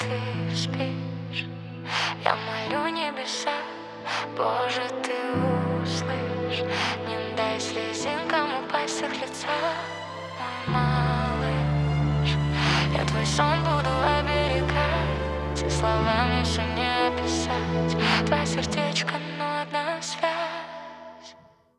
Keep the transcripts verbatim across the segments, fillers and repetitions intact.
ты спишь, я молю небеса, Боже, ты услышь, не дай слезинкам упасть с их лица, мой малыш. Я твой сон буду оберегать, и словами все не описать. Два сердечка, но одна связь.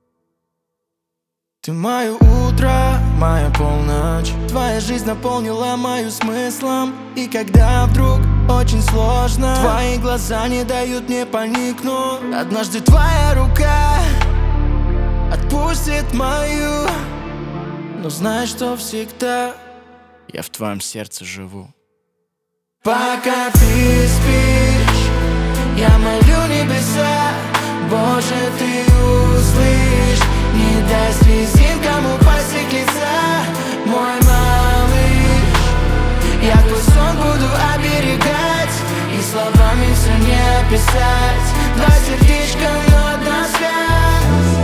Ты мое утро, моя полночь. Твоя жизнь наполнила мою смыслом. И когда вдруг очень сложно, твои глаза не дают мне поникнуть. Однажды твоя рука отпустит мою, но знай, что всегда я в твоем сердце живу. Пока ты спишь, я молю небеса, Боже, ты услышь, не дай слезинкам упасть с их лица, мой малыш. Я твой сон буду оберегать, и словами все не описать. Два сердечка, но одна связь.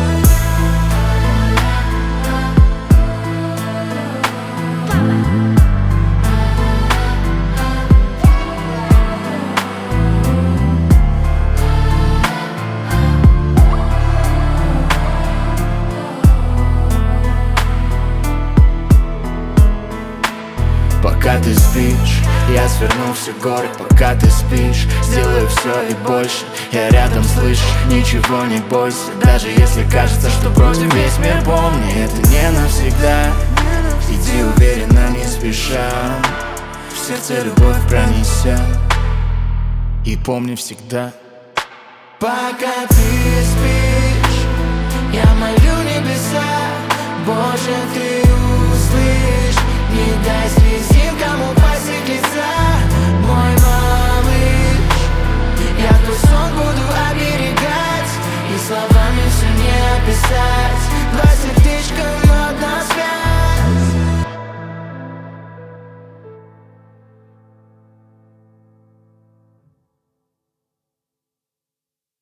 Пока ты спишь, я сверну все горы. Пока ты спишь, сделаю все и больше. Я рядом, слышишь, ничего не бойся. Даже если кажется, что против весь мир, помни, это не навсегда. Иди уверенно, не спеша, в сердце любовь пронесет. И помни всегда, пока ты спишь, я молю небеса, Боже, ты услышь, не дай слезинкам